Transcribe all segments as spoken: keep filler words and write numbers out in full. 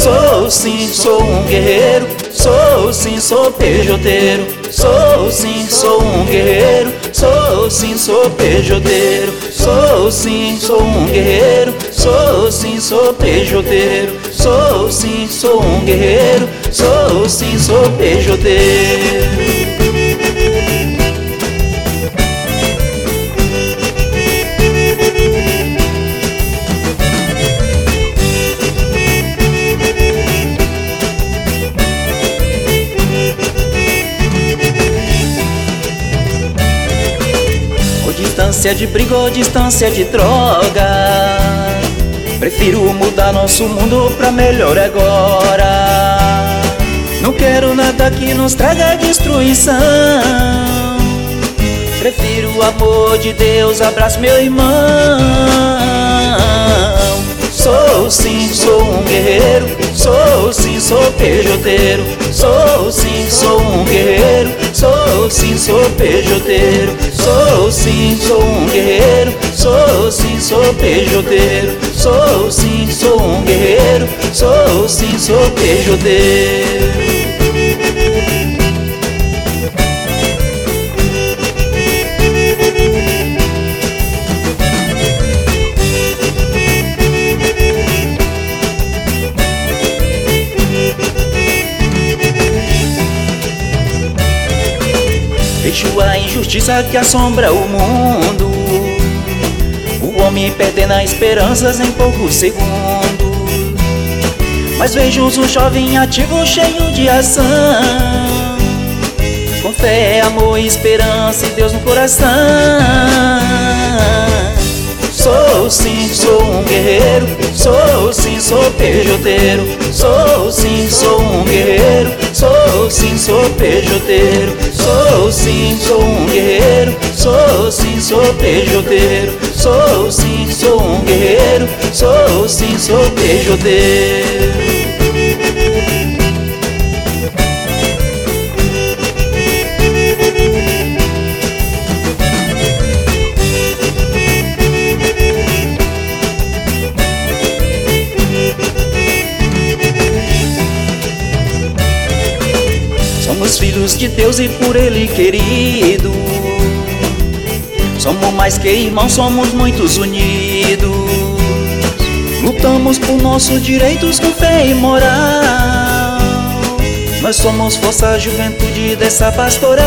Sou sim, sou um guerreiro. Sou sim, sou pejoteiro. Sou sim, sou um guerreiro. Sou sim, sou pejoteiro. Sou sim, sou um guerreiro. Sou sim, sou pejoteiro. Sou sim, sou um guerreiro. Sou sim, sou pejoteiro. Distância de briga ou distância de droga, prefiro mudar nosso mundo pra melhor agora. Não quero nada que nos traga destruição. Prefiro o amor de Deus, abraço meu irmão. Sou sim, sou um guerreiro. Sou sim, sou pejoteiro. Sou sim, sou um guerreiro. Sou sim, sou pejoteiro. Sou sim, sou um guerreiro. Sou sim, sou pejoteiro. Sou sim, sou um guerreiro. Sou sim, sou pejoteiro. Vejo a injustiça que assombra o mundo, o homem perdendo as esperanças em poucos segundos. Mas vejo um jovem ativo cheio de ação, com fé, amor e esperança e Deus no coração. Sou sim, sou um guerreiro. Sou sim, sou pejoteiro. Sou sim, sou um guerreiro. Sou sim, sou pejoteiro. Sou sim, sou um guerreiro. Sou sim, sou pejoteiro. Sou sim, sou um guerreiro. Sou sim, sou pejoteiro. Somos filhos de Deus e por Ele querido. Somos mais que irmãos, somos muitos unidos. Lutamos por nossos direitos com fé e moral. Nós somos força juventude dessa pastoral.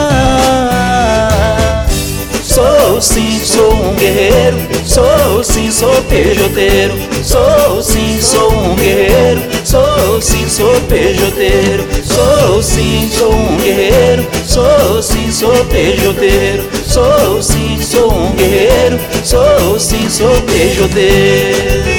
Sou sim, sou um guerreiro. Sou sim, sou pejoteiro. Sou sim, sou um guerreiro. Sou sim, sou pejoteiro. Sou sim, sou um guerreiro. Sou sim, sou pejoteiro. Sou sim, sou um guerreiro. Sou sim, sou pejoteiro.